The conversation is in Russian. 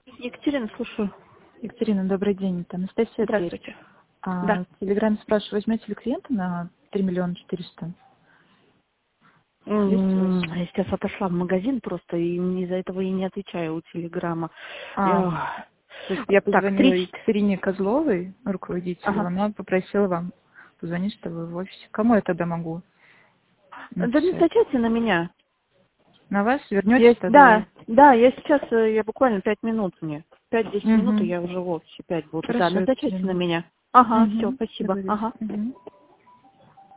Екатерина, слушаю. Екатерина, добрый день. Это Анастасия Дверь. Здравствуйте. Да. В Телеграме спрашиваю, возьмете ли клиента на 3 миллиона 400? Есть у вас? Я сейчас отошла в магазин просто, и из-за этого и не отвечаю у Телеграма. То есть Я так, позвонила 30... Екатерине Козловой, руководителю, Ага. она попросила вам позвонить, что вы в офисе. Кому я тогда могу Да не написать? скачайте на меня. На вас вернетесь тогда? Да, я сейчас, я буквально 5 минут мне. 5-10 минут, и Угу. я уже в офисе 5 буду. Да, Хорошо, назначайте на Екатерина. меня. Ага, все, Угу. спасибо. Договорились. Ага. Угу.